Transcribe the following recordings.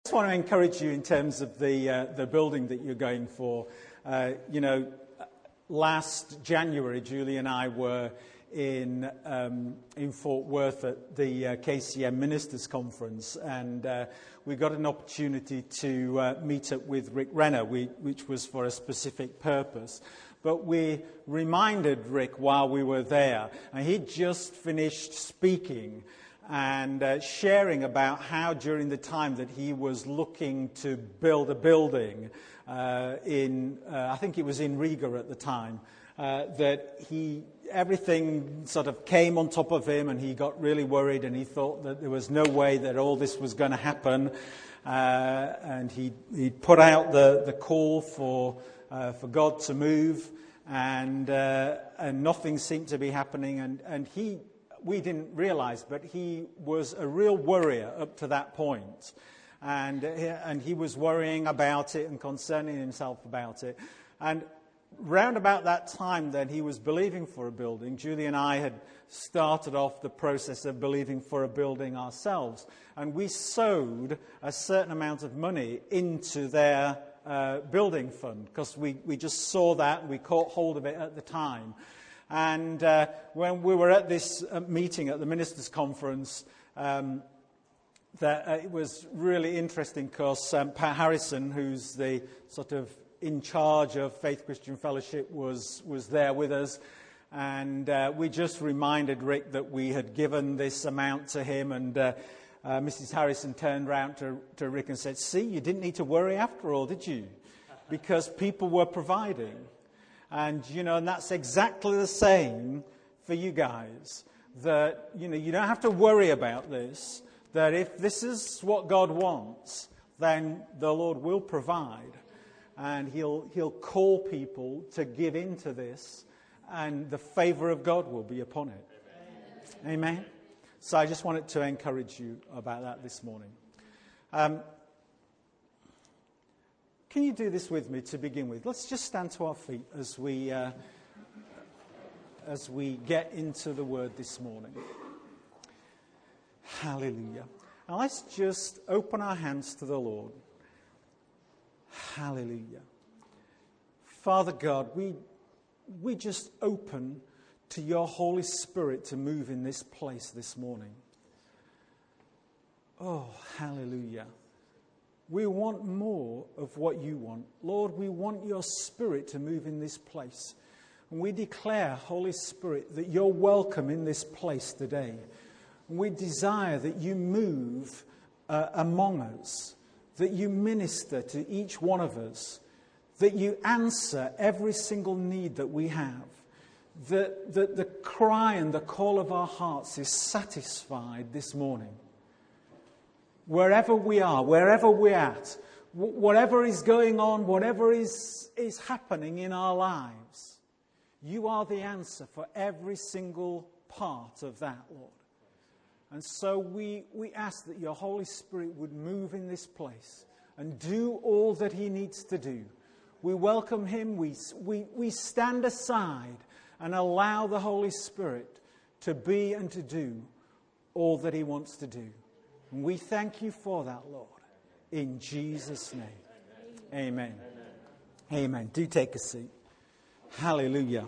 I just want to encourage you in terms of the building that you're going for. Last January, Julie and I were in Fort Worth at the KCM Ministers Conference, and we got an opportunity to meet up with Rick Renner, which was for a specific purpose. But we reminded Rick while we were there, and he'd just finished speaking and sharing about how during the time that he was looking to build a building I think it was in Riga at the time, that everything sort of came on top of him, and he got really worried, and he thought that there was no way that all this was going to happen. And he put out the call for God to move, and nothing seemed to be happening. And we didn't realize, but he was a real worrier up to that point. And he was worrying about it and concerning himself about it. And round about that time then, he was believing for a building. Julie and I had started off the process of believing for a building ourselves. And we sowed a certain amount of money into their building fund, because we just saw that, and we caught hold of it at the time. And when we were at this meeting at the Ministers' Conference, it was really interesting because Pat Harrison, who's the sort of in charge of Faith Christian Fellowship, was there with us. And we just reminded Rick that we had given this amount to him. And Mrs. Harrison turned around to Rick and said, "See, you didn't need to worry after all, did you? Because people were providing." And, and that's exactly the same for you guys. That, you don't have to worry about this. That if this is what God wants, then the Lord will provide. And He'll call people to give into this, and the favor of God will be upon it. Amen? So I just wanted to encourage you about that this morning. Can you do this with me to begin with? Let's just stand to our feet as we get into the Word this morning. Hallelujah. Now let's just open our hands to the Lord. Hallelujah. Father God, we just open to your Holy Spirit to move in this place this morning. Oh, hallelujah. We want more of what you want. Lord, we want your Spirit to move in this place. And we declare, Holy Spirit, that you're welcome in this place today. We desire that you move among us, that you minister to each one of us, that you answer every single need that we have, that the cry and the call of our hearts is satisfied this morning. Wherever we are, wherever we're at, whatever is going on, whatever is happening in our lives, you are the answer for every single part of that, Lord. And so we ask that your Holy Spirit would move in this place and do all that he needs to do. We welcome him. We stand aside and allow the Holy Spirit to be and to do all that he wants to do. And we thank you for that, Lord. In Jesus' name. Amen. Amen. Do take a seat. Hallelujah.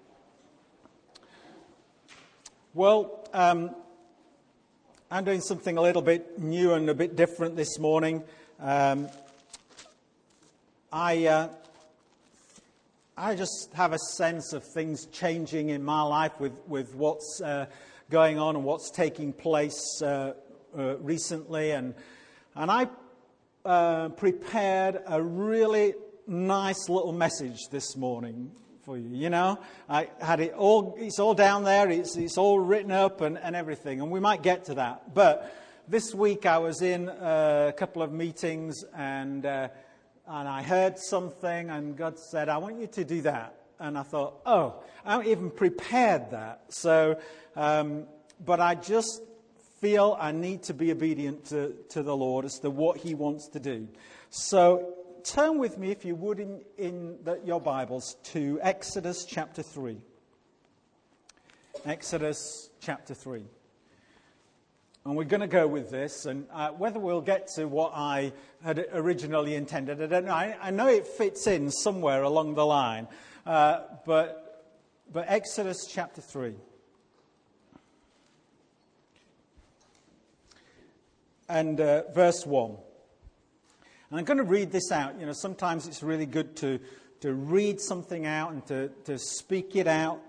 Well, I'm doing something a little bit new and a bit different this morning. I just have a sense of things changing in my life with what's going on and what's taking place recently. And I prepared a really nice little message this morning for you. I had it all, it's all down there, it's all written up and everything, and we might get to that. But this week I was in a couple of meetings and I heard something, and God said, "I want you to do that." And I thought, I haven't even prepared that. So, but I just feel I need to be obedient to the Lord as to what he wants to do. So turn with me, if you would, in your Bibles to Exodus chapter 3. Exodus chapter 3. And we're going to go with this, and whether we'll get to what I had originally intended, I don't know. I know it fits in somewhere along the line, but Exodus chapter 3. And verse 1. And I'm going to read this out. You know, sometimes it's really good to read something out and to speak it out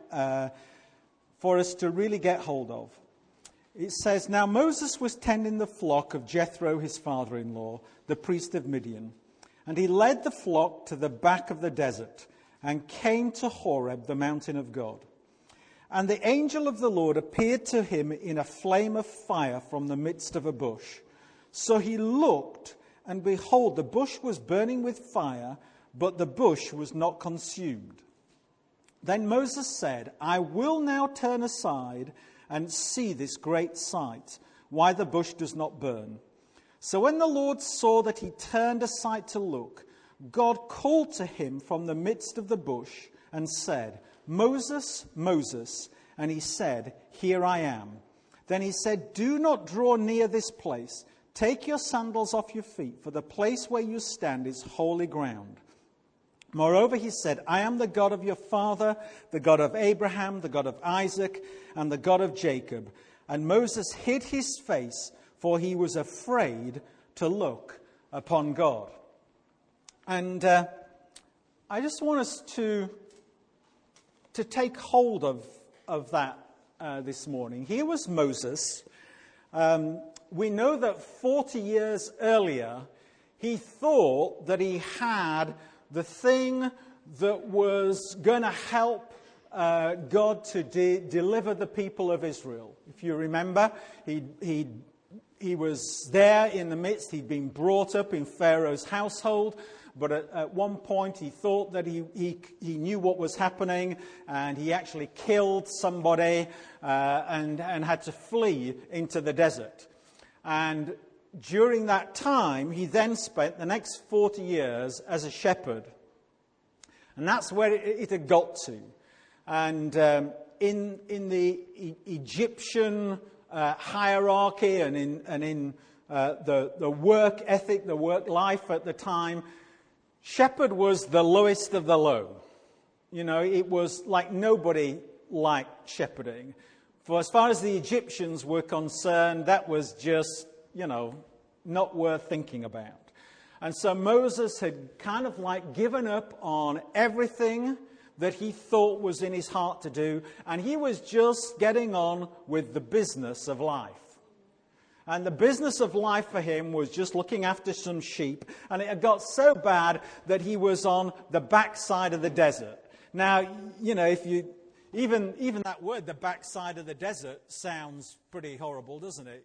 for us to really get hold of. It says, "Now Moses was tending the flock of Jethro, his father-in-law, the priest of Midian. And he led the flock to the back of the desert and came to Horeb, the mountain of God. And the angel of the Lord appeared to him in a flame of fire from the midst of a bush. So he looked, and behold, the bush was burning with fire, but the bush was not consumed. Then Moses said, 'I will now turn aside and see this great sight, why the bush does not burn.' So when the Lord saw that he turned aside to look, God called to him from the midst of the bush and said, 'Moses, Moses.' And he said, 'Here I am.' Then he said, 'Do not draw near this place. Take your sandals off your feet, for the place where you stand is holy ground.' Moreover, he said, 'I am the God of your father, the God of Abraham, the God of Isaac, and the God of Jacob.' And Moses hid his face, for he was afraid to look upon God." And I just want us to take hold of that this morning. Here was Moses. We know that 40 years earlier, he thought that he had the thing that was going to help God to deliver the people of Israel. If you remember, he was there in the midst. He'd been brought up in Pharaoh's household, but at one point he thought that he knew what was happening, and he actually killed somebody and had to flee into the desert. And during that time, he then spent the next 40 years as a shepherd. And that's where it had got to. And in the Egyptian hierarchy and in the work ethic, the work life at the time, shepherd was the lowest of the low. You know, it was like nobody liked shepherding. For as far as the Egyptians were concerned, that was just, not worth thinking about. And so Moses had kind of like given up on everything that he thought was in his heart to do, and he was just getting on with the business of life. And the business of life for him was just looking after some sheep, and it had got so bad that he was on the backside of the desert. Now, if you even that word, the backside of the desert, sounds pretty horrible, doesn't it?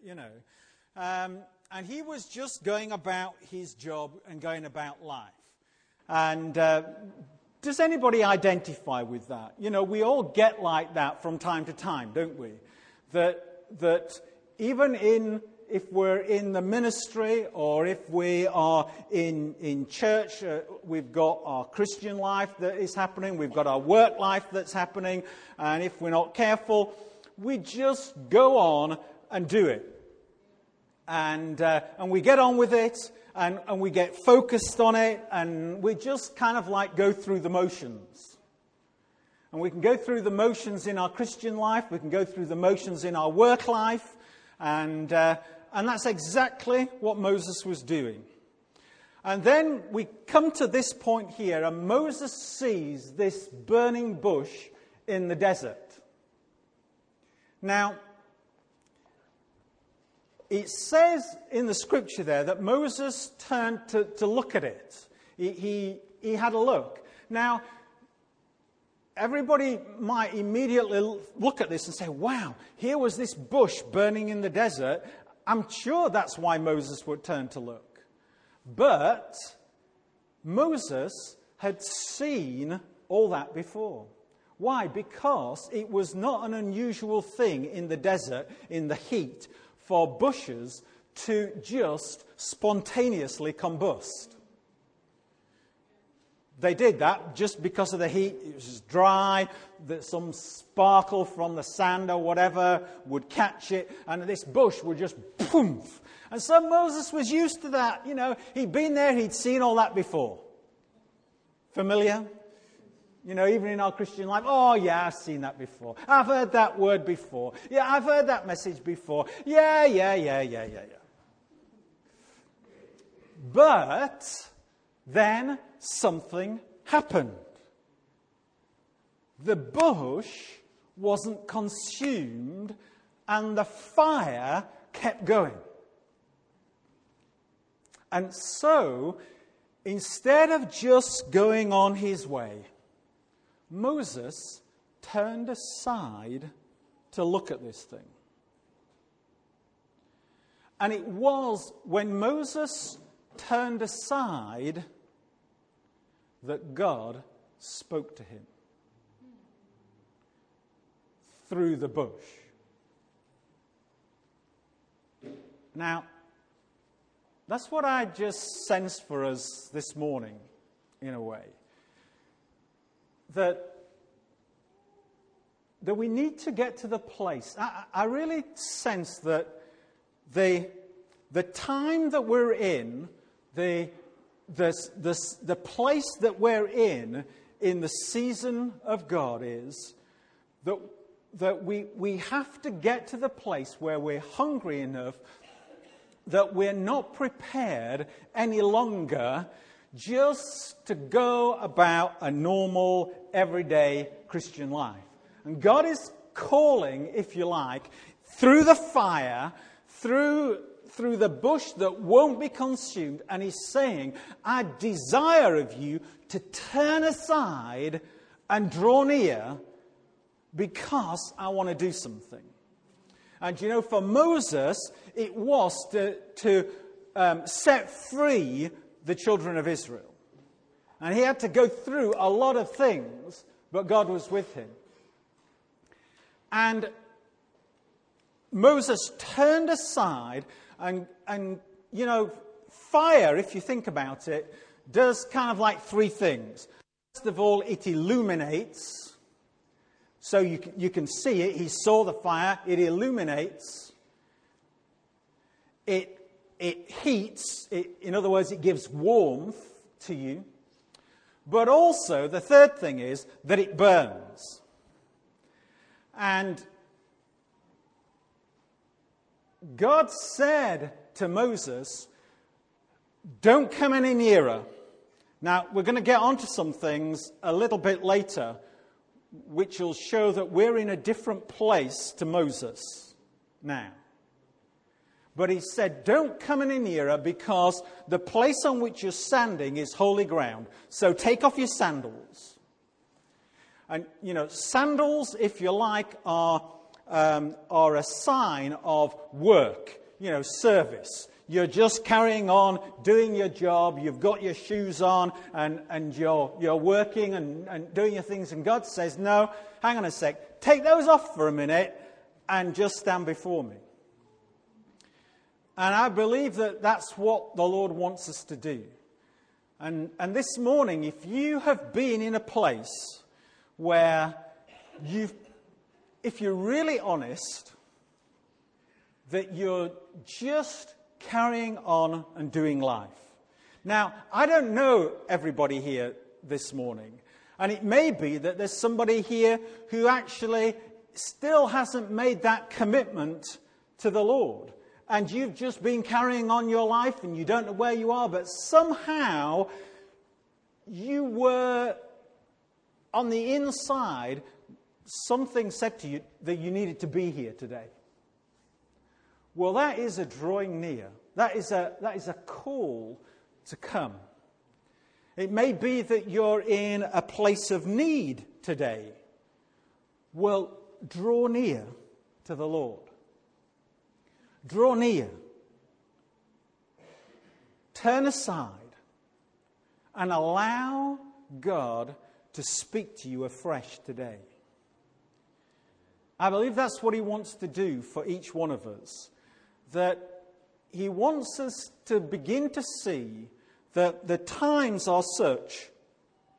And he was just going about his job and going about life. And does anybody identify with that? We all get like that from time to time, don't we? That even if we're in the ministry or if we are in church, we've got our Christian life that is happening, we've got our work life that's happening, and if we're not careful, we just go on and do it. And we get on with it, and we get focused on it, and we just kind of like go through the motions. And we can go through the motions in our Christian life, we can go through the motions in our work life, and that's exactly what Moses was doing. And then we come to this point here, and Moses sees this burning bush in the desert. Now, it says in the scripture there that Moses turned to look at it. He had a look. Now, everybody might immediately look at this and say, wow, here was this bush burning in the desert. I'm sure that's why Moses would turn to look. But Moses had seen all that before. Why? Because it was not an unusual thing in the desert, in the heat, for bushes to just spontaneously combust. they did that just because of the heat. It was dry, that some sparkle from the sand or whatever would catch it, and this bush would just poof. And so Moses was used to that. He'd been there, he'd seen all that before. Familiar? Even in our Christian life, oh yeah, I've seen that before. I've heard that word before. Yeah, I've heard that message before. Yeah. But then something happened. The bush wasn't consumed and the fire kept going. And so, instead of just going on his way, Moses turned aside to look at this thing. And it was when Moses turned aside that God spoke to him through the bush. Now, that's what I just sensed for us this morning, in a way. That we need to get to the place. I really sense that the time that we're in, the place that we're in the season of God is that we have to get to the place where we're hungry enough that we're not prepared any longer just to go about a normal, everyday Christian life. And God is calling, if you like, through the fire, through the bush that won't be consumed, and He's saying, I desire of you to turn aside and draw near because I want to do something. And for Moses, it was to set free the children of Israel. And he had to go through a lot of things, but God was with him. And Moses turned aside and fire, if you think about it, does kind of like three things. First of all, it illuminates. So you can see it. He saw the fire. It illuminates. It heats. In other words, it gives warmth to you. But also, the third thing is that it burns. And God said to Moses, don't come any nearer. Now, we're going to get onto some things a little bit later, which will show that we're in a different place to Moses now. But he said, don't come any nearer because the place on which you're standing is holy ground. So take off your sandals. And, sandals, if you like, are a sign of work, service. You're just carrying on, doing your job, you've got your shoes on, and you're working and doing your things. And God says, no, hang on a sec, take those off for a minute and just stand before me. And I believe that that's what the Lord wants us to do. And this morning, if you have been in a place where if you're really honest, that you're just carrying on and doing life. Now, I don't know everybody here this morning. And it may be that there's somebody here who actually still hasn't made that commitment to the Lord. And you've just been carrying on your life and you don't know where you are, but somehow you were on the inside, something said to you that you needed to be here today. Well, that is a drawing near. That is a call to come. It may be that you're in a place of need today. Well, draw near to the Lord. Draw near. Turn aside and allow God to speak to you afresh today. I believe that's what He wants to do for each one of us. That He wants us to begin to see that the times are such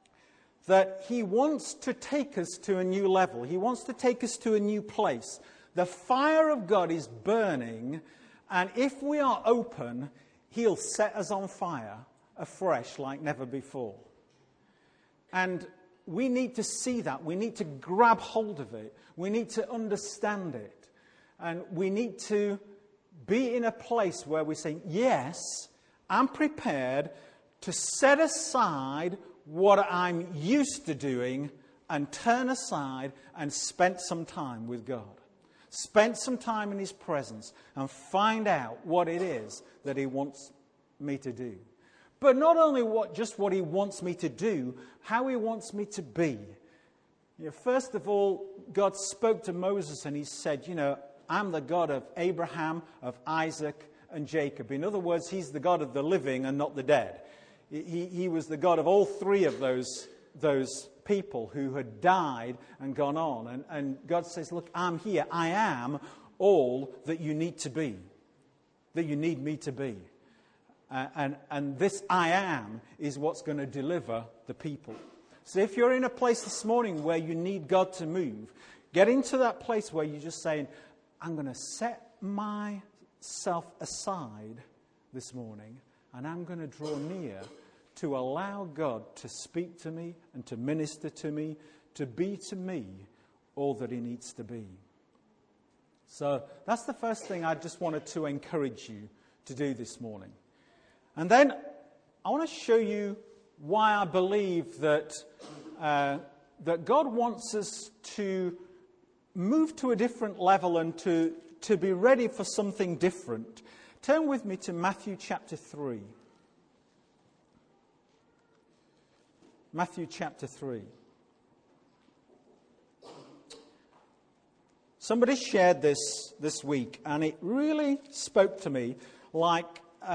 that he wants to take us to a new level. He wants to take us to a new place. The fire of God is burning, and if we are open, he'll set us on fire afresh like never before. And we need to see that. We need to grab hold of it. We need to understand it. And we need to be in a place where we say, yes, I'm prepared to set aside what I'm used to doing and turn aside and spend some time with God. Spend some time in his presence and find out what it is that he wants me to do. But not only just what he wants me to do, how he wants me to be. First of all, God spoke to Moses and he said, I'm the God of Abraham, of Isaac, and Jacob. In other words, he's the God of the living and not the dead. He was the God of all three of those people who had died and gone on. And God says, look, I'm here. I am all that you need to be, that you need me to be. And this I am is what's going to deliver the people. So if you're in a place this morning where you need God to move, get into that place where you're just saying, I'm going to set myself aside this morning and I'm going to draw near to allow God to speak to me and to minister to me, to be to me all that he needs to be. So that's the first thing I just wanted to encourage you to do this morning. And then I want to show you why I believe that God wants us to move to a different level and to be ready for something different. Turn with me to Matthew chapter 3. Matthew chapter 3. Somebody shared this week, and it really spoke to me like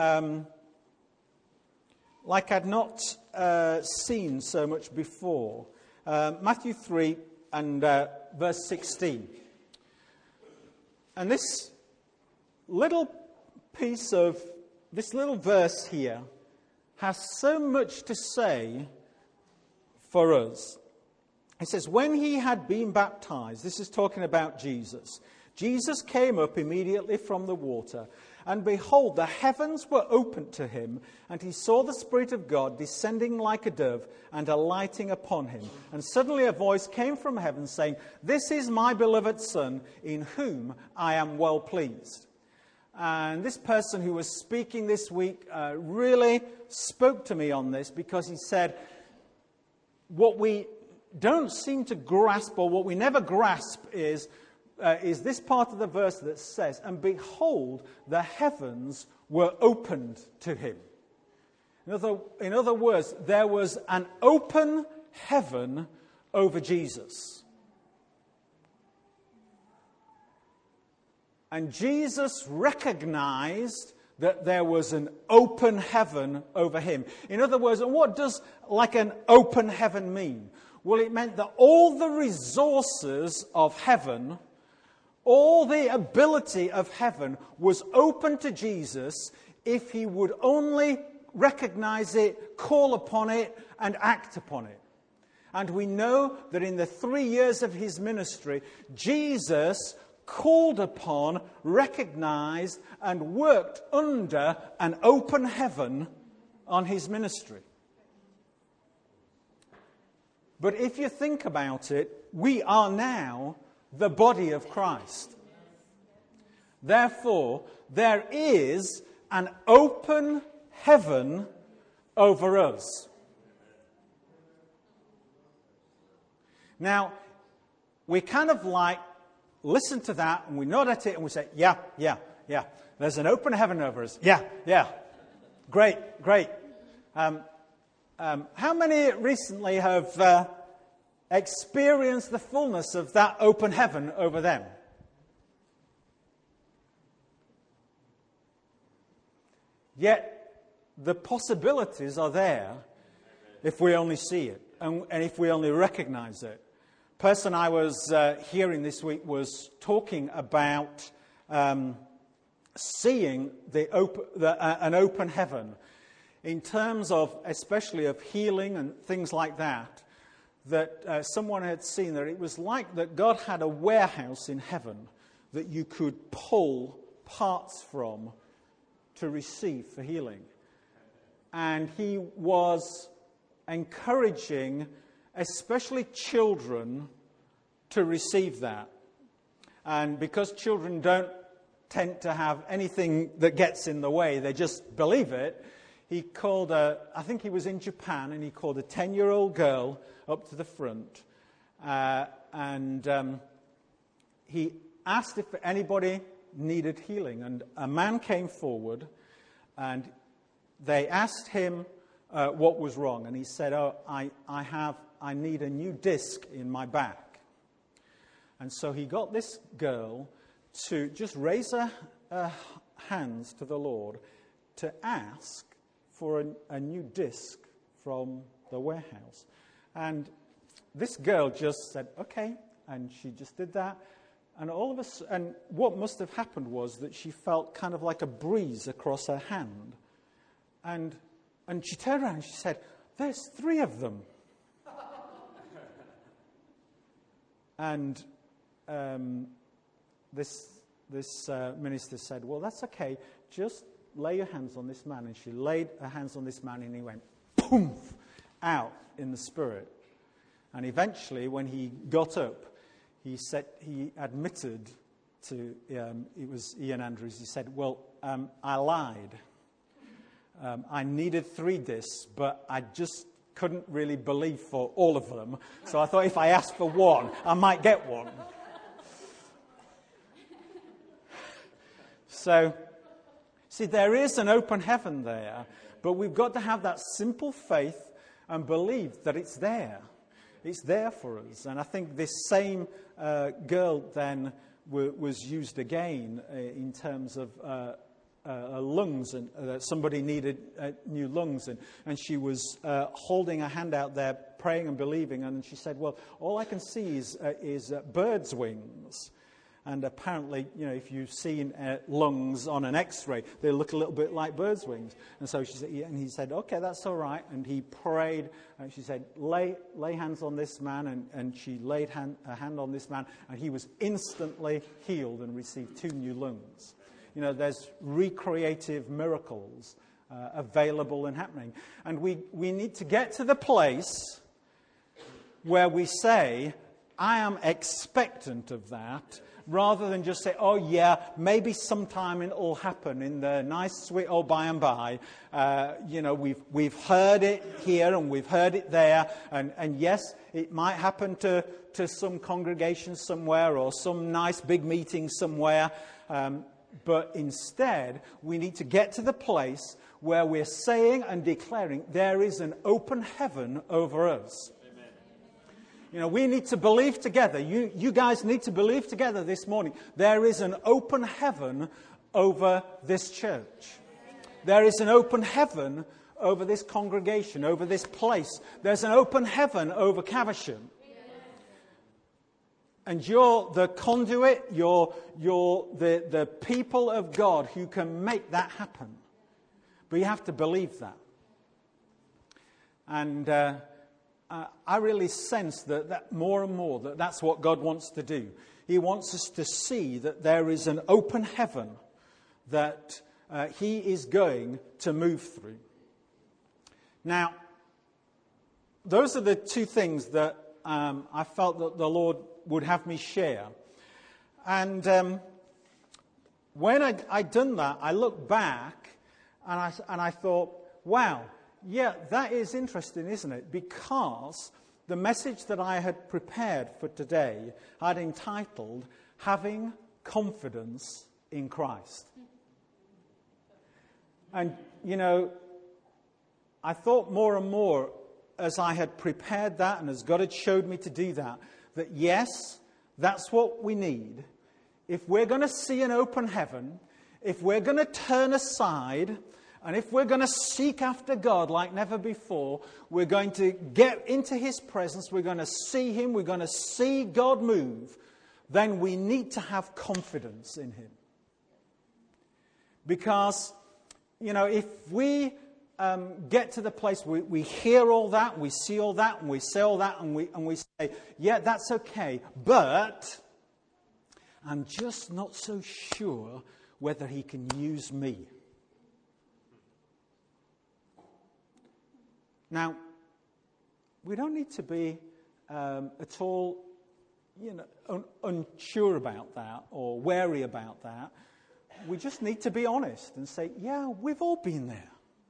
I'd not seen so much before. Matthew 3 and verse 16. And this little verse here has so much to say for us. It says, when he had been baptized, this is talking about Jesus. Jesus came up immediately from the water, and behold, the heavens were opened to him, and he saw the Spirit of God descending like a dove and alighting upon him. And suddenly a voice came from heaven saying, this is my beloved Son, in whom I am well pleased. And this person who was speaking this week really spoke to me on this, because he said, what we don't seem to grasp, or what we never grasp, is this part of the verse that says, and behold, the heavens were opened to him. In other words, there was an open heaven over Jesus. And Jesus recognized that there was an open heaven over him. In other words, and what does like an open heaven mean? Well, it meant that all the resources of heaven, all the ability of heaven was open to Jesus if he would only recognize it, call upon it, and act upon it. And we know that in the 3 years of his ministry, Jesus called upon, recognized, and worked under an open heaven on his ministry. But if you think about it, we are now the body of Christ. Therefore, there is an open heaven over us. Now, we kind of like listen to that and we nod at it and we say, yeah. There's an open heaven over us. Yeah. Great. How many recently have experienced the fullness of that open heaven over them? Yet the possibilities are there if we only see it and if we only recognize it. The person I was hearing this week was talking about seeing an open heaven in terms of, especially of healing and things like that. that someone had seen that it was like that God had a warehouse in heaven that you could pull parts from to receive for healing. And he was encouraging especially children to receive that. And because children don't tend to have anything that gets in the way, they just believe it, he called I think he was in Japan, and he called a 10-year-old girl up to the front. And he asked if anybody needed healing. And a man came forward, and they asked him what was wrong. And he said, I need a new disc in my back. And so he got this girl to just raise her hands to the Lord to ask for a new disc from the warehouse. And this girl just said, okay, and she just did that. And all of a sudden, and what must have happened was that she felt kind of like a breeze across her hand. And she turned around and she said, there's 3 of them. And this minister said, well, that's okay. Just lay your hands on this man. And she laid her hands on this man, and he went, boom, out in the spirit. And eventually, when he got up, he said, he admitted to, it was Ian Andrews, he said, well, I lied. I needed 3 discs, but I just couldn't really believe for all of them. So I thought if I asked for 1, I might get 1. So, see, there is an open heaven there, but we've got to have that simple faith and believe that it's there. It's there for us. And I think this same girl then was used again in terms of lungs, and somebody needed new lungs, and she was holding her hand out there, praying and believing, and she said, well, all I can see is birds' wings. And apparently, you know, if you've seen lungs on an X-ray, they look a little bit like birds' wings. And so she said, yeah, and he said, okay, that's all right. And he prayed, and she said, lay hands on this man, and she laid her hand on this man, and he was instantly healed and received 2 new lungs. You know, there's recreative miracles available and happening. And we need to get to the place where we say, I am expectant of that, rather than just say, oh yeah, maybe sometime it'll happen in the nice, sweet old by and by. You know, we've heard it here and we've heard it there, and yes, it might happen to some congregation somewhere or some nice big meeting somewhere. But instead, we need to get to the place where we're saying and declaring there is an open heaven over us. Amen. You know, we need to believe together. You guys need to believe together this morning. There is an open heaven over this church. There is an open heaven over this congregation, over this place. There's an open heaven over Caversham. And you're the conduit, you're the people of God who can make that happen. But you have to believe that. And I really sense that more and more that's what God wants to do. He wants us to see that there is an open heaven that He is going to move through. Now, those are the 2 things that I felt that the Lord would have me share. And when I'd done that, I looked back and I thought, wow, yeah, that is interesting, isn't it? Because the message that I had prepared for today I'd entitled, Having Confidence in Christ. And, you know, I thought more and more as I had prepared that and as God had showed me to do that yes, that's what we need. If we're going to see an open heaven, if we're going to turn aside, and if we're going to seek after God like never before, we're going to get into His presence, we're going to see Him, we're going to see God move, then we need to have confidence in Him. Because, you know, if we get to the place where we hear all that, we see all that, and we say all that, and we say, yeah, that's okay, but I'm just not so sure whether he can use me. Now, we don't need to be at all, unsure about that or wary about that. We just need to be honest and say, yeah, we've all been there.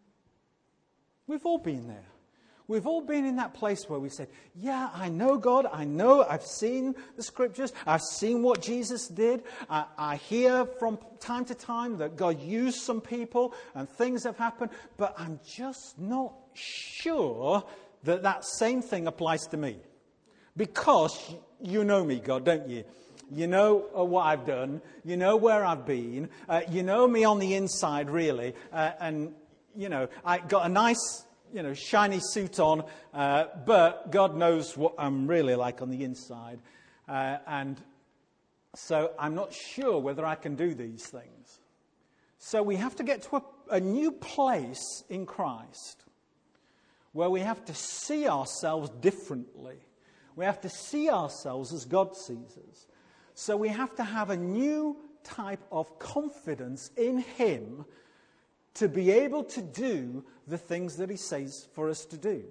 We've all been there. We've all been in that place where we said, yeah, I know God. I know I've seen the scriptures. I've seen what Jesus did. I hear from time to time that God used some people and things have happened. But I'm just not sure that that same thing applies to me. Because you know me, God, don't you? You know what I've done. You know where I've been. You know me on the inside, really. And I got a nice, shiny suit on, but God knows what I'm really like on the inside. And so I'm not sure whether I can do these things. So we have to get to a new place in Christ where we have to see ourselves differently. We have to see ourselves as God sees us. So we have to have a new type of confidence in Him to be able to do the things that He says for us to do.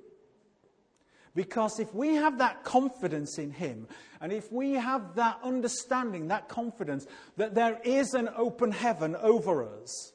Because if we have that confidence in Him, and if we have that understanding, that confidence, that there is an open heaven over us,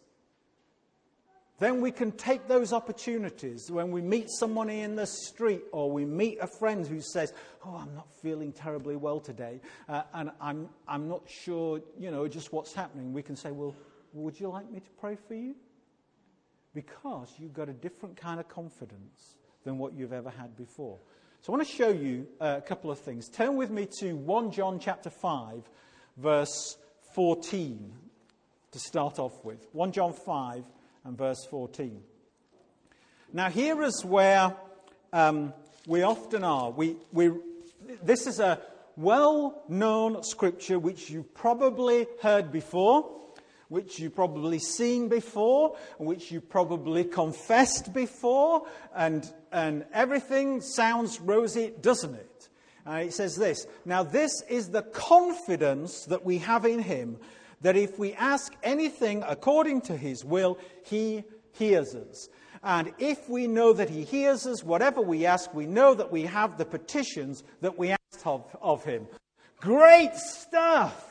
then we can take those opportunities when we meet someone in the street or we meet a friend who says, oh, I'm not feeling terribly well today, and I'm not sure, just what's happening. We can say, well, would you like me to pray for you? Because you've got a different kind of confidence than what you've ever had before. So I want to show you a couple of things. Turn with me to 1 John chapter 5, verse 14, to start off with. 1 John 5 and verse 14. Now here is where we often are. This is a well-known scripture which you've probably heard before, which you've probably seen before, which you've probably confessed before, and everything sounds rosy, doesn't it? It says this, now this is the confidence that we have in Him, that if we ask anything according to His will, He hears us. And if we know that He hears us, whatever we ask, we know that we have the petitions that we asked of Him. Great stuff!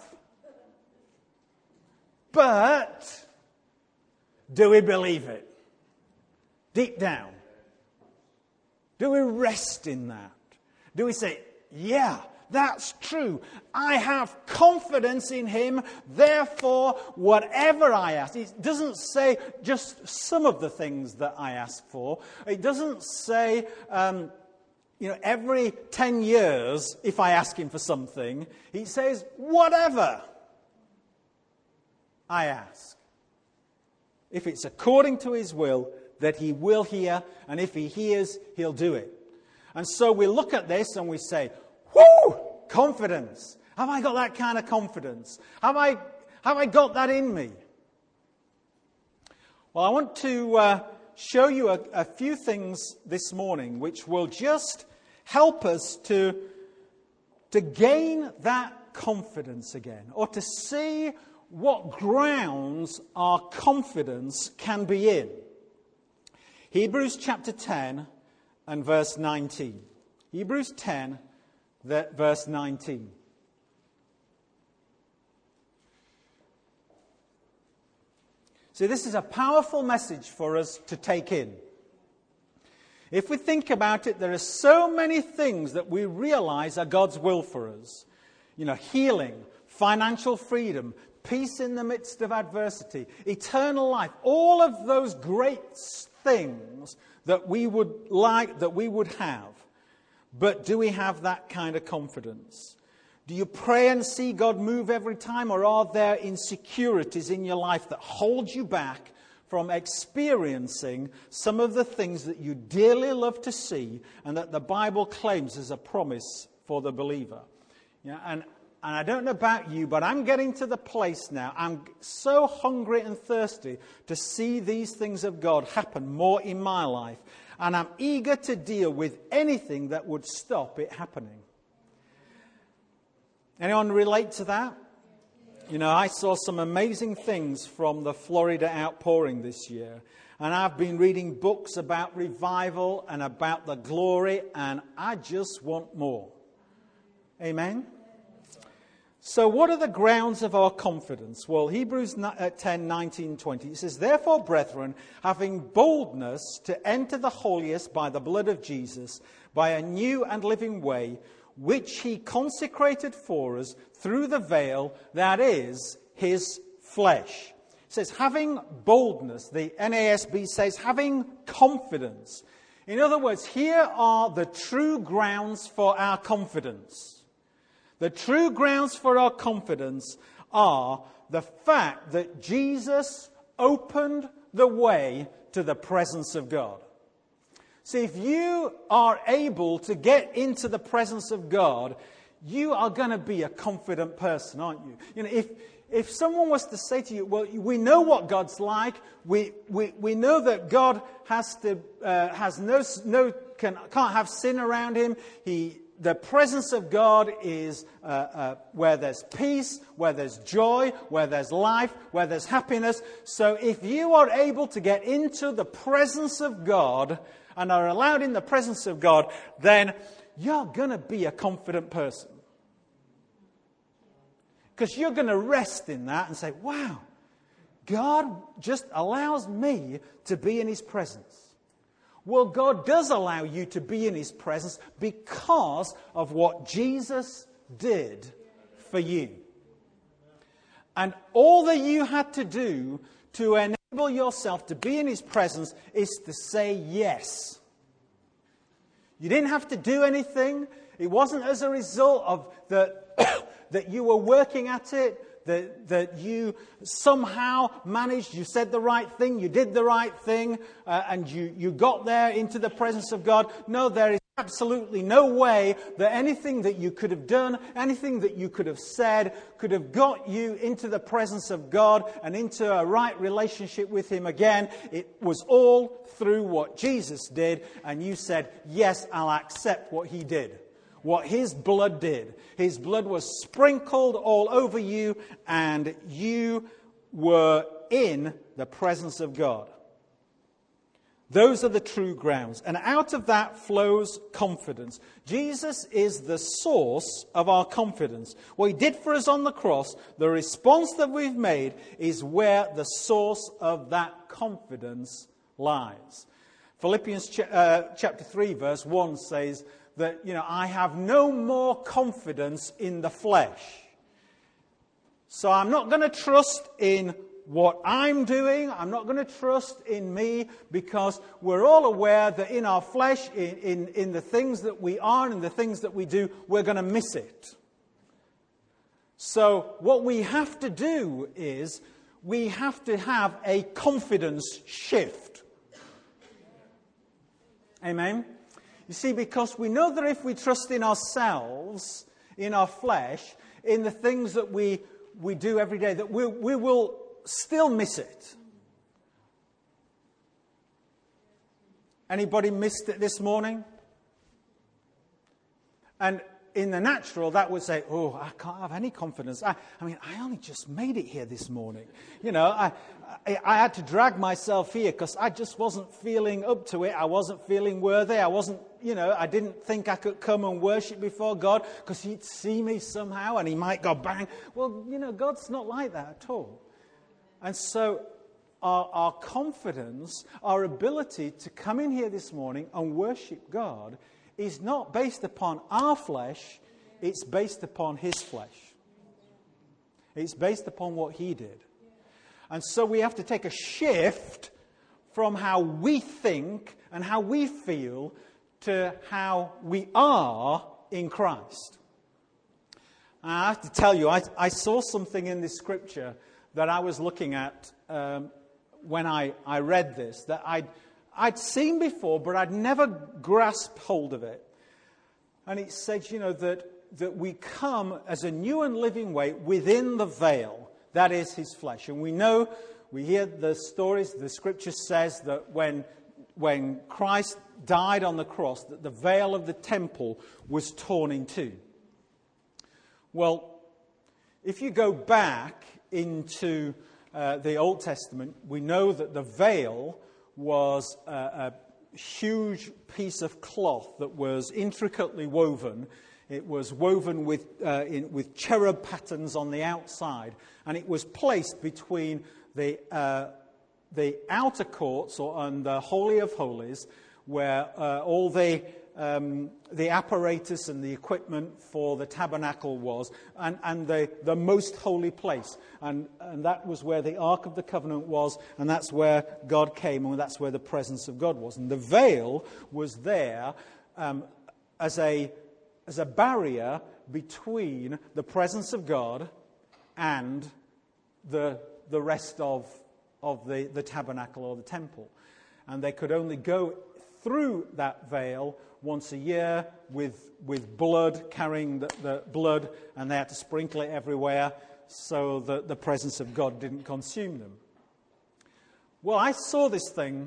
But do we believe it? Deep down. Do we rest in that? Do we say, yeah, that's true. I have confidence in Him, therefore, whatever I ask. It doesn't say just some of the things that I ask for. It doesn't say, every 10 years, if I ask Him for something. He says, whatever I ask. If it's according to His will, that He will hear, and if He hears, He'll do it. And so we look at this and we say, whoo! Confidence. Have I got that kind of confidence? Have I got that in me? Well, I want to show you a few things this morning which will just help us to gain that confidence again, or to see what grounds our confidence can be in. Hebrews chapter 10 and verse 19. Hebrews 10, verse 19. So this is a powerful message for us to take in. If we think about it, there are so many things that we realize are God's will for us. Healing, financial freedom, peace in the midst of adversity, eternal life, all of those great things that we would like, that we would have. But do we have that kind of confidence? Do you pray and see God move every time, or are there insecurities in your life that hold you back from experiencing some of the things that you dearly love to see and that the Bible claims as a promise for the believer? And And I don't know about you, but I'm getting to the place now. I'm so hungry and thirsty to see these things of God happen more in my life. And I'm eager to deal with anything that would stop it happening. Anyone relate to that? You know, I saw some amazing things from the Florida outpouring this year. And I've been reading books about revival and about the glory, and I just want more. Amen? So what are the grounds of our confidence? Well, Hebrews 10, 19, 20, it says, "Therefore, brethren, having boldness to enter the holiest by the blood of Jesus, by a new and living way, which he consecrated for us through the veil, that is, his flesh." It says, having boldness. The NASB says, having confidence. In other words, here are the true grounds for our confidence. The true grounds for our confidence are the fact that Jesus opened the way to the presence of God. See, if you are able to get into the presence of God, you are going to be a confident person, aren't you? You know, if someone was to say to you, well, we know what God's like, we know that God can't have sin around him. The presence of God is where there's peace, where there's joy, where there's life, where there's happiness. So if you are able to get into the presence of God and are allowed in the presence of God, then you're going to be a confident person. Because you're going to rest in that and say, wow, God just allows me to be in his presence. Well, God does allow you to be in his presence because of what Jesus did for you. And all that you had to do to enable yourself to be in his presence is to say yes. You didn't have to do anything. It wasn't as a result of that you were working at it, that you somehow managed, you said the right thing, you did the right thing, and you got there into the presence of God. No, there is absolutely no way that anything that you could have done, anything that you could have said, could have got you into the presence of God and into a right relationship with him again. It was all through what Jesus did, and you said, yes, I'll accept what he did. What his blood did. His blood was sprinkled all over you, and you were in the presence of God. Those are the true grounds. And out of that flows confidence. Jesus is the source of our confidence. What he did for us on the cross, the response that we've made, is where the source of that confidence lies. Philippians chapter 3, verse 1 says, that, I have no more confidence in the flesh. So I'm not going to trust in what I'm doing. I'm not going to trust in me, because we're all aware that in our flesh, in the things that we are and the things that we do, we're going to miss it. So what we have to do is we have to have a confidence shift. Amen? You see, because we know that if we trust in ourselves, in our flesh, in the things that we do every day, that we will still miss it. Anybody missed it this morning? And in the natural, that would say, oh, I can't have any confidence. I only just made it here this morning. I had to drag myself here because I just wasn't feeling up to it. I wasn't feeling worthy. I didn't think I could come and worship before God because he'd see me somehow and he might go bang. Well, God's not like that at all. And so our confidence, our ability to come in here this morning and worship God is not based upon our flesh, it's based upon his flesh. It's based upon what he did. And so we have to take a shift from how we think and how we feel to how we are in Christ. And I have to tell you, I saw something in this scripture that I was looking at when I read this, that I'd seen before, but I'd never grasped hold of it. And it said, that that we come as a new and living way within the veil, that is his flesh. And we know, we hear the stories, the scripture says that when Christ died on the cross, that the veil of the temple was torn in two. Well, if you go back into the Old Testament, we know that the veil was a huge piece of cloth that was intricately woven. It was woven with cherub patterns on the outside, and it was placed between the outer courts and the Holy of Holies, where all the apparatus and the equipment for the tabernacle was, and the most holy place. And that was where the Ark of the Covenant was, and that's where God came, and that's where the presence of God was. And the veil was there as a barrier between the presence of God and the rest of the tabernacle or the temple. And they could only go through that veil once a year with blood, carrying the blood, and they had to sprinkle it everywhere so that the presence of God didn't consume them. Well, I saw this thing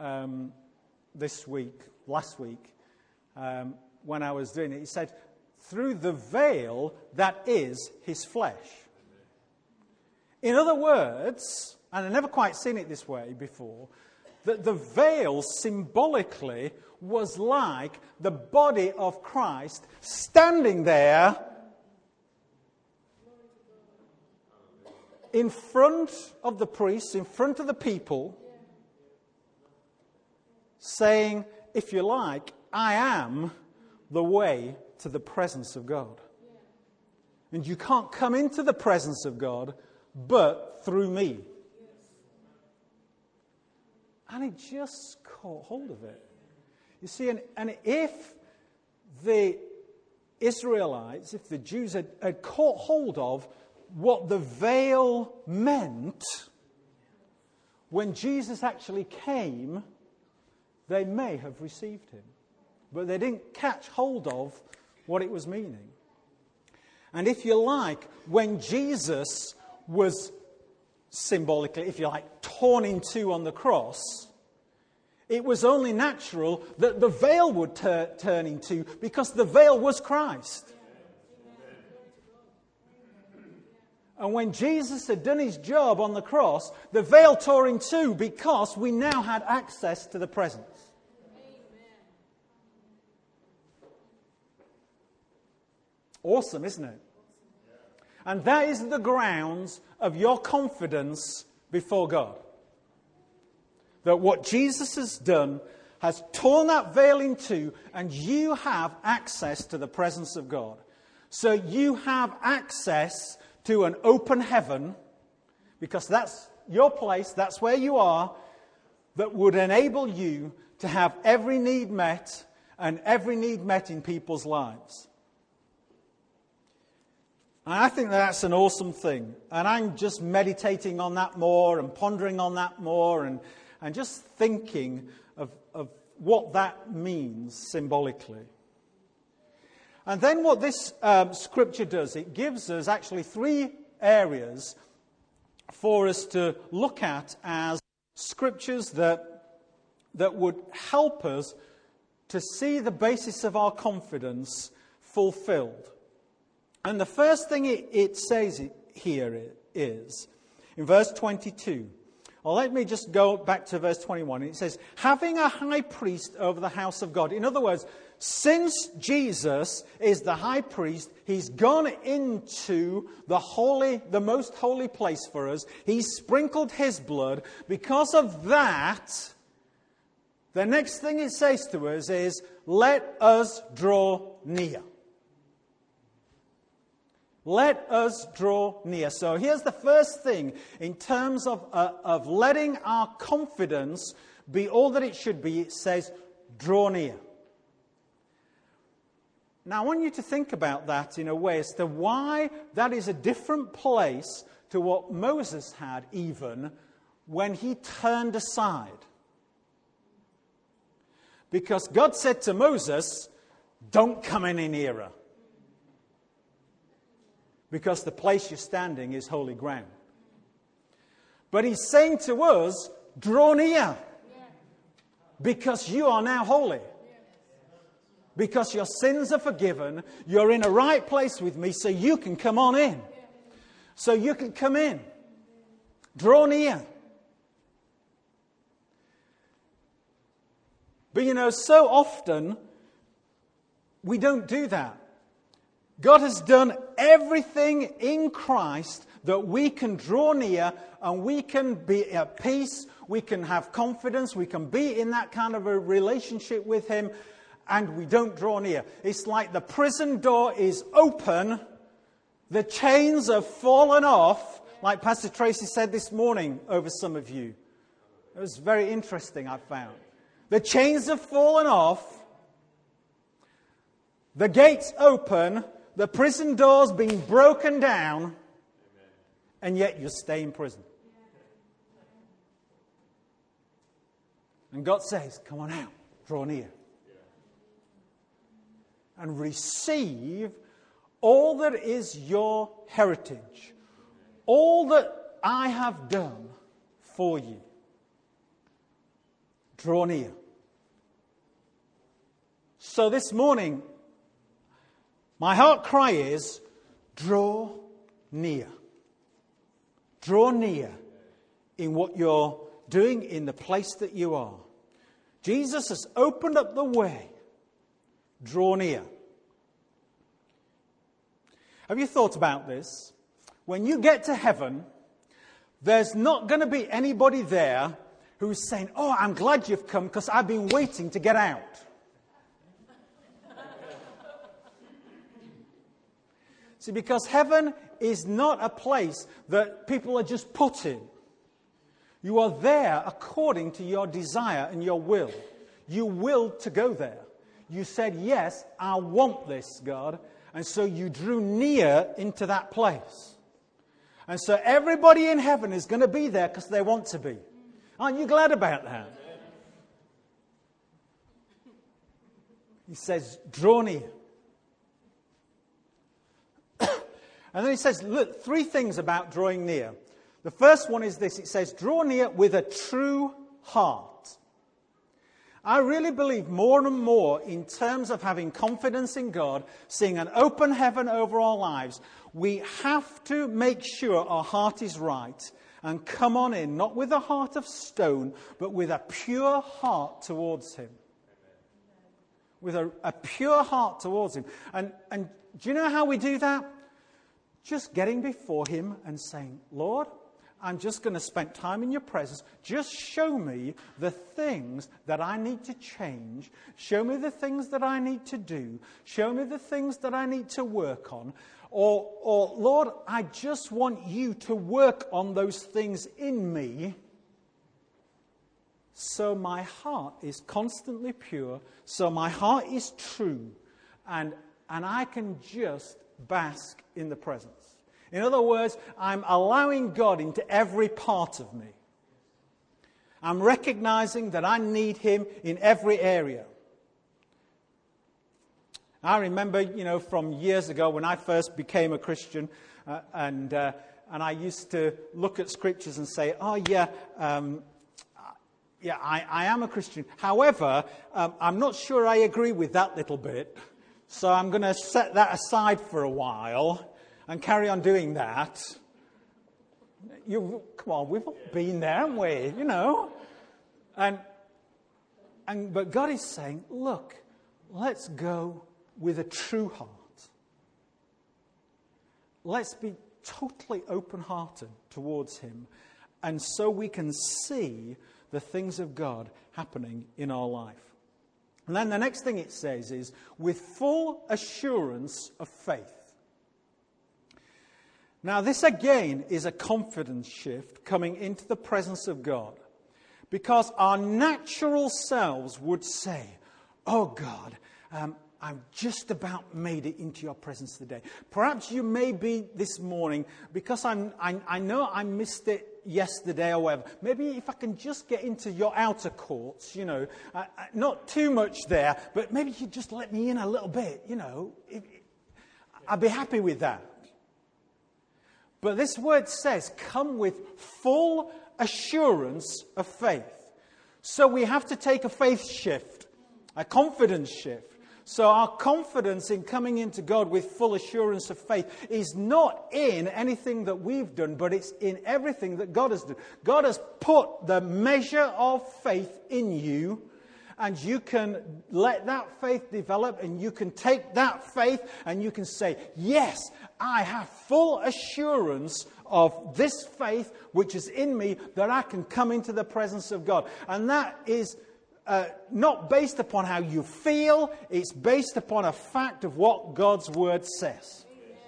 last week, when I was doing it. He said, through the veil that is his flesh. In other words, and I've never quite seen it this way before, that the veil symbolically was like the body of Christ standing there in front of the priests, in front of the people, saying, if you like, I am the way to the presence of God. And you can't come into the presence of God but through me. And he just caught hold of it. You see, and if the Israelites, if the Jews had caught hold of what the veil meant, when Jesus actually came, they may have received him. But they didn't catch hold of what it was meaning. And if you like, when Jesus was symbolically, if you like, torn in two on the cross, it was only natural that the veil would turn in two, because the veil was Christ. And when Jesus had done his job on the cross, the veil tore in two because we now had access to the presence. Awesome, isn't it? And that is the grounds of your confidence before God. That what Jesus has done has torn that veil in two, and you have access to the presence of God. So you have access to an open heaven, because that's your place, that's where you are, that would enable you to have every need met, and every need met in people's lives. And I think that's an awesome thing. And I'm just meditating on that more and pondering on that more and just thinking of what that means symbolically. And then what this scripture does, it gives us actually three areas for us to look at as scriptures that would help us to see the basis of our confidence fulfilled. And the first thing it says here is, in verse 22, well, let me just go back to verse 21. It says, having a high priest over the house of God. In other words, since Jesus is the high priest, he's gone into the most holy place for us. He's sprinkled his blood. Because of that, the next thing it says to us is, let us draw near. Let us draw near. So here's the first thing in terms of letting our confidence be all that it should be. It says, draw near. Now, I want you to think about that in a way as to why that is a different place to what Moses had even when he turned aside. Because God said to Moses, don't come any nearer. because the place you're standing is holy ground. But he's saying to us, draw near, because you are now holy. Because your sins are forgiven, you're in a right place with me, so you can come on in. So you can come in. Draw near. But so often we don't do that. God has done everything in Christ that we can draw near and we can be at peace, we can have confidence, we can be in that kind of a relationship with Him, and we don't draw near. It's like the prison door is open, the chains have fallen off, like Pastor Tracy said this morning over some of you. It was very interesting, I found. The chains have fallen off, the gates open, the prison door's being broken down, and yet you stay in prison. And God says, come on out, draw near. And receive all that is your heritage. All that I have done for you. Draw near. So this morning, my heart cry is, draw near. Draw near in what you're doing in the place that you are. Jesus has opened up the way. Draw near. Have you thought about this? When you get to heaven, there's not going to be anybody there who's saying, oh, I'm glad you've come because I've been waiting to get out. See, because heaven is not a place that people are just put in. You are there according to your desire and your will. You willed to go there. You said, yes, I want this, God. And so you drew near into that place. And so everybody in heaven is going to be there because they want to be. Aren't you glad about that? He says, draw near. And then he says, look, 3 things about drawing near. The first one is this. It says, draw near with a true heart. I really believe more and more in terms of having confidence in God, seeing an open heaven over our lives, we have to make sure our heart is right and come on in, not with a heart of stone, but with a pure heart towards Him. With a pure heart towards Him. And do you know how we do that? Just getting before Him and saying, Lord, I'm just going to spend time in your presence. Just show me the things that I need to change. Show me the things that I need to do. Show me the things that I need to work on. Or Lord, I just want you to work on those things in me so my heart is constantly pure, so my heart is true, and I can just bask in the presence. In other words, I'm allowing God into every part of me. I'm recognizing that I need Him in every area. I remember, from years ago when I first became a Christian, and I used to look at scriptures and say, I am a Christian. However, I'm not sure I agree with that little bit, so I'm going to set that aside for a while and carry on doing that. Come on, we've all been there, haven't we? But God is saying, look, let's go with a true heart. Let's be totally open-hearted towards Him, and so we can see the things of God happening in our life. And then the next thing it says is, with full assurance of faith. Now, this again is a confidence shift coming into the presence of God. Because our natural selves would say, oh God, I've just about made it into your presence today. Perhaps you may be this morning, because I know I missed it yesterday or whatever. Maybe if I can just get into your outer courts, not too much there, but maybe you just let me in a little bit, I'd be happy with that. But this word says, come with full assurance of faith. So we have to take a faith shift, a confidence shift. So our confidence in coming into God with full assurance of faith is not in anything that we've done, but it's in everything that God has done. God has put the measure of faith in you, and you can let that faith develop, and you can take that faith and you can say, yes, I have full assurance of this faith which is in me, that I can come into the presence of God. And that is not based upon how you feel, it's based upon a fact of what God's word says. Amen.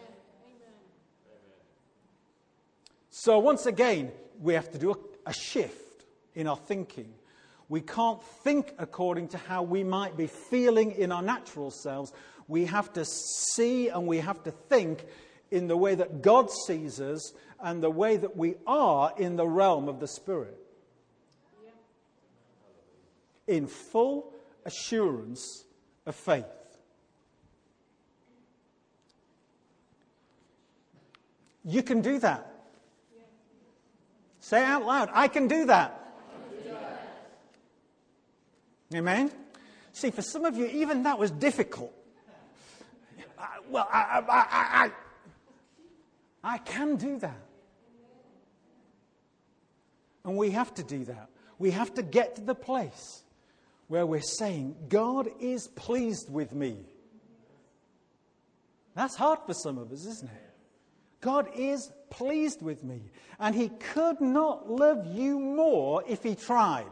So once again, we have to do a shift in our thinking. We can't think according to how we might be feeling in our natural selves. We have to see and we have to think in the way that God sees us and the way that we are in the realm of the Spirit. In full assurance of faith. You can do that. Say it out loud. I can do that. Amen? See, for some of you, even that was difficult. I can do that. And we have to do that. We have to get to the place where we're saying, God is pleased with me. That's hard for some of us, isn't it? God is pleased with me. And he could not love you more if he tried.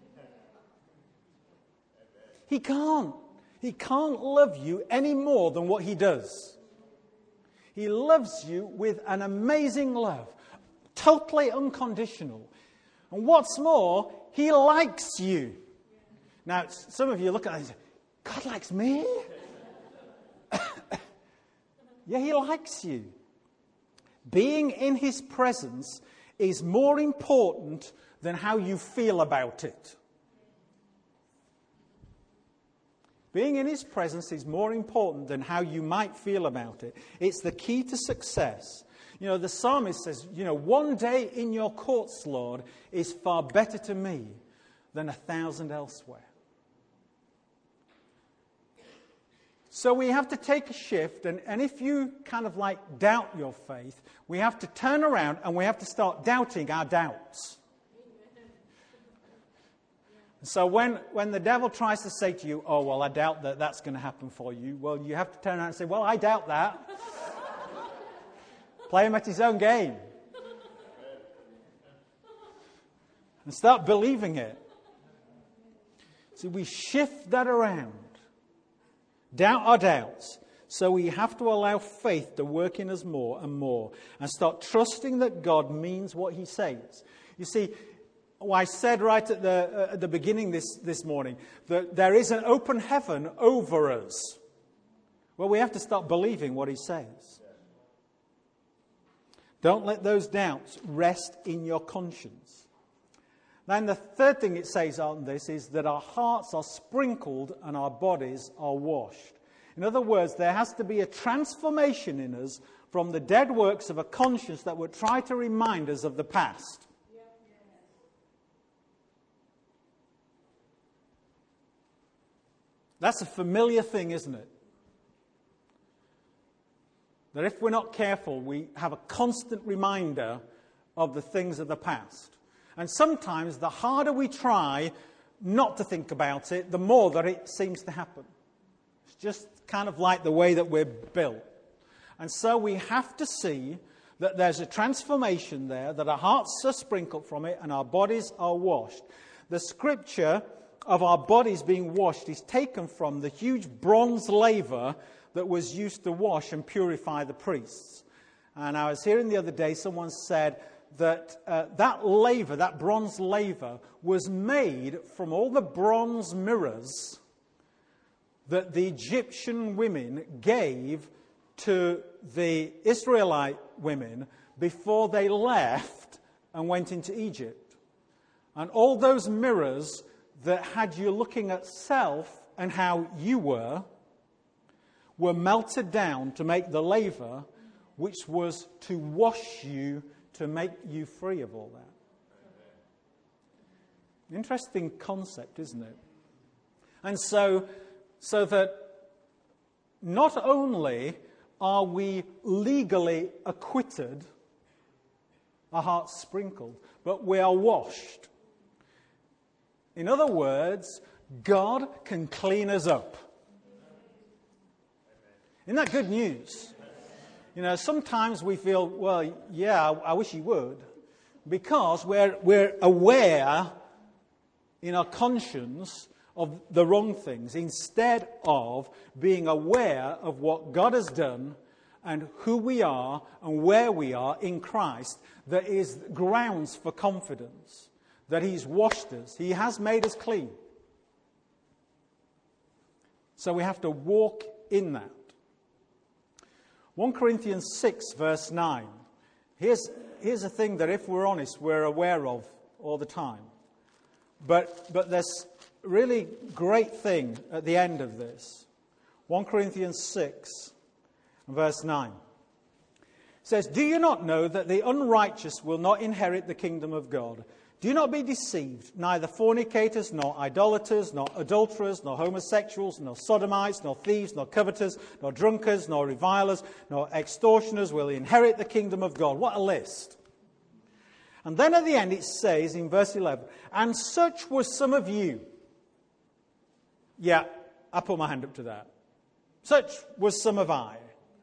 He can't. He can't love you any more than what he does. He loves you with an amazing love. Totally unconditional. And what's more, he likes you. Now, some of you look at that and say, God likes me? Yeah, he likes you. Being in his presence is more important than how you feel about it. Being in his presence is more important than how you might feel about it. It's the key to success. You know, the psalmist says, one day in your courts, Lord, is far better to me than 1,000 elsewhere. So we have to take a shift, and if you kind of like doubt your faith, we have to turn around and we have to start doubting our doubts. So when the devil tries to say to you, oh, well, I doubt that that's going to happen for you, well, you have to turn around and say, well, I doubt that. Play him at his own game. And start believing it. See, we shift that around. Doubt our doubts. So we have to allow faith to work in us more and more. And start trusting that God means what he says. You see, I said right at the beginning this morning that there is an open heaven over us. Well, we have to start believing what he says. Don't let those doubts rest in your conscience. Then the third thing it says on this is that our hearts are sprinkled and our bodies are washed. In other words, there has to be a transformation in us from the dead works of a conscience that would try to remind us of the past. That's a familiar thing, isn't it? That if we're not careful, we have a constant reminder of the things of the past. And sometimes the harder we try not to think about it, the more that it seems to happen. It's just kind of like the way that we're built. And so we have to see that there's a transformation there, that our hearts are sprinkled from it and our bodies are washed. The scripture of our bodies being washed is taken from the huge bronze laver that was used to wash and purify the priests. And I was hearing the other day, someone said that that laver, that bronze laver, was made from all the bronze mirrors that the Egyptian women gave to the Israelite women before they left and went into Egypt. And all those mirrors that had you looking at self and how you were melted down to make the laver which was to wash you, to make you free of all that. Interesting concept, isn't it? And so that not only are we legally acquitted, our hearts sprinkled, but we are washed. In other words, God can clean us up. Isn't that good news? You know, sometimes we feel, well, yeah, I wish He would, because we're aware in our conscience of the wrong things, instead of being aware of what God has done and who we are and where we are in Christ. There is grounds for confidence that He's washed us. He has made us clean. So we have to walk in that. 1 Corinthians 6, verse 9. Here's a thing that, if we're honest, we're aware of all the time. But there's a really great thing at the end of this. 1 Corinthians 6, verse 9. It says, "Do you not know that the unrighteous will not inherit the kingdom of God? Do not be deceived, neither fornicators, nor idolaters, nor adulterers, nor homosexuals, nor sodomites, nor thieves, nor covetous, nor drunkards, nor revilers, nor extortioners will inherit the kingdom of God." What a list. And then at the end it says in verse 11, "And such were some of you." Yeah, I put my hand up to that. Such was some of I.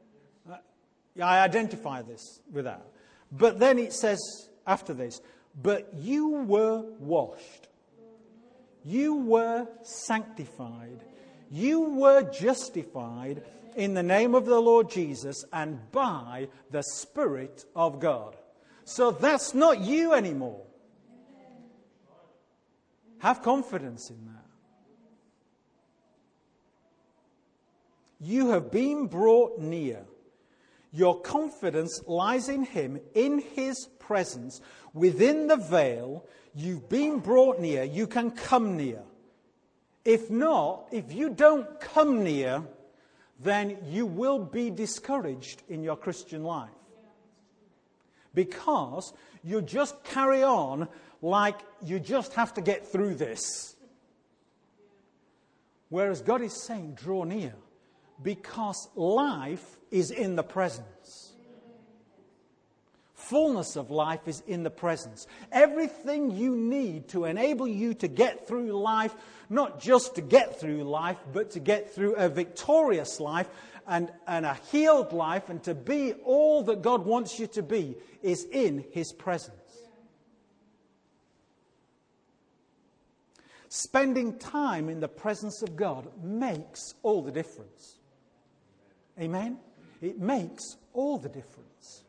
I identify this with that. But then it says after this, "But you were washed. You were sanctified. You were justified in the name of the Lord Jesus and by the Spirit of God." So that's not you anymore. Have confidence in that. You have been brought near. Your confidence lies in Him, in His presence, within the veil. You've been brought near. You can come near. If not, if you don't come near, then you will be discouraged in your Christian life. Because you just carry on like you just have to get through this. Whereas God is saying, draw near. Because life is in the presence. Fullness of life is in the presence. Everything you need to enable you to get through life, not just to get through life, but to get through a victorious life and a healed life, and to be all that God wants you to be, is in His presence. Spending time in the presence of God makes all the difference. Amen? It makes all the difference.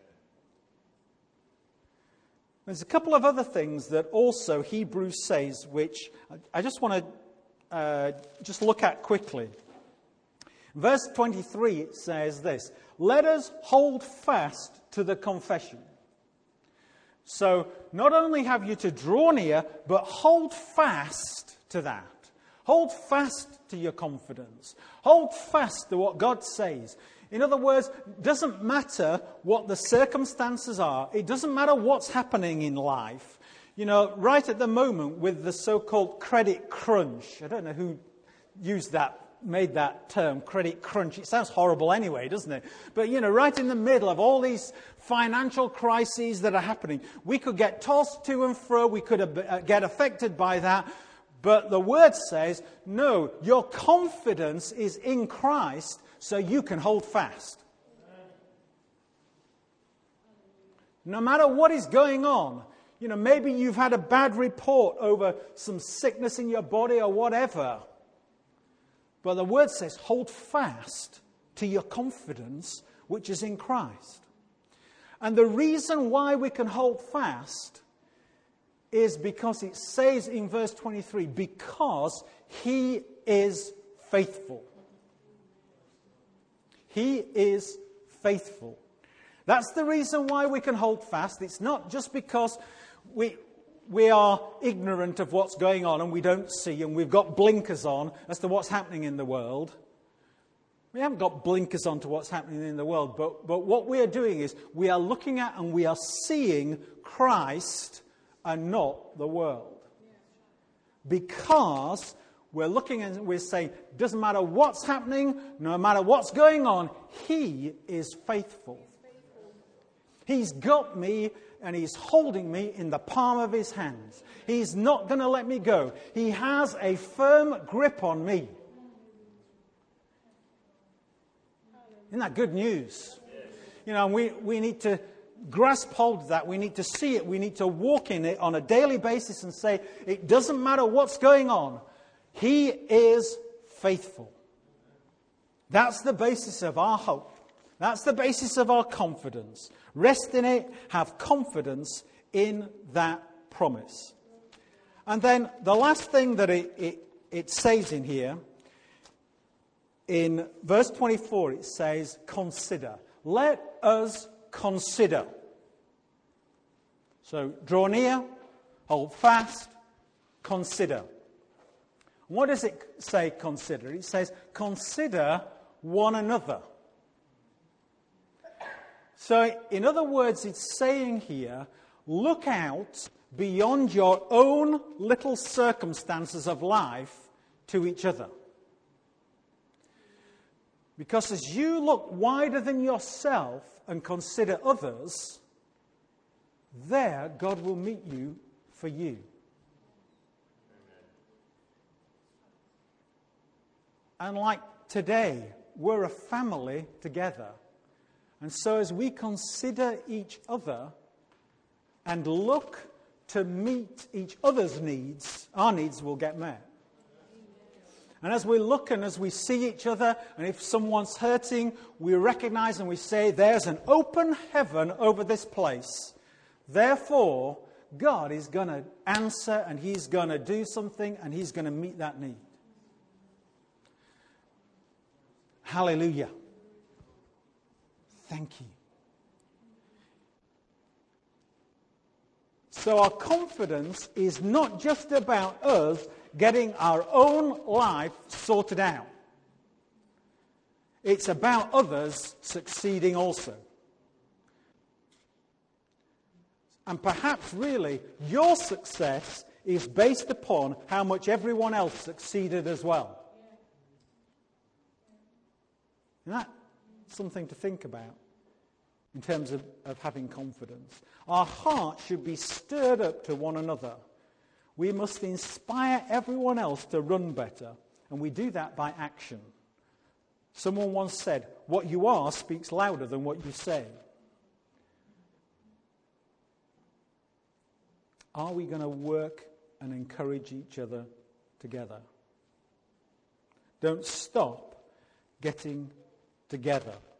There's a couple of other things that also Hebrews says, which I just want to just look at quickly. Verse 23, it says this: "Let us hold fast to the confession." So not only have you to draw near, but hold fast to that. Hold fast to your confidence. Hold fast to what God says. In other words, it doesn't matter what the circumstances are. It doesn't matter what's happening in life. You know, right at the moment with the so-called credit crunch. I don't know who made that term, credit crunch. It sounds horrible anyway, doesn't it? But, you know, right in the middle of all these financial crises that are happening, we could get tossed to and fro. We could get affected by that. But the Word says, no, your confidence is in Christ, so you can hold fast. No matter what is going on, you know, maybe you've had a bad report over some sickness in your body or whatever. But the Word says, hold fast to your confidence, which is in Christ. And the reason why we can hold fast is because it says in verse 23, because He is faithful. He is faithful. That's the reason why we can hold fast. It's not just because we are ignorant of what's going on and we don't see and we've got blinkers on as to what's happening in the world. We haven't got blinkers on to what's happening in the world, but what we are doing is we are looking at and we are seeing Christ and not the world. Because we're looking and we're saying, doesn't matter what's happening, no matter what's going on, He is faithful. He's got me and He's holding me in the palm of His hands. He's not going to let me go. He has a firm grip on me. Isn't that good news? You know, we need to grasp hold of that. We need to see it. We need to walk in it on a daily basis and say, it doesn't matter what's going on. He is faithful. That's the basis of our hope. That's the basis of our confidence. Rest in it. Have confidence in that promise. And then the last thing that it says in here, in verse 24, it says, consider. Let us consider. So, draw near, hold fast, consider. What does it say, consider? It says, consider one another. So, in other words, it's saying here, look out beyond your own little circumstances of life to each other. Because as you look wider than yourself and consider others, there God will meet you for you. And like today, we're a family together. And so as we consider each other and look to meet each other's needs, our needs will get met. And as we look and as we see each other, and if someone's hurting, we recognize and we say, there's an open heaven over this place. Therefore, God is going to answer and He's going to do something and He's going to meet that need. Hallelujah. Thank you. So our confidence is not just about us getting our own life sorted out. It's about others succeeding also. And perhaps really your success is based upon how much everyone else succeeded as well. And that's something to think about in terms of having confidence. Our hearts should be stirred up to one another. We must inspire everyone else to run better, and we do that by action. Someone once said, what you are speaks louder than what you say. Are we going to work and encourage each other together? Don't stop getting together.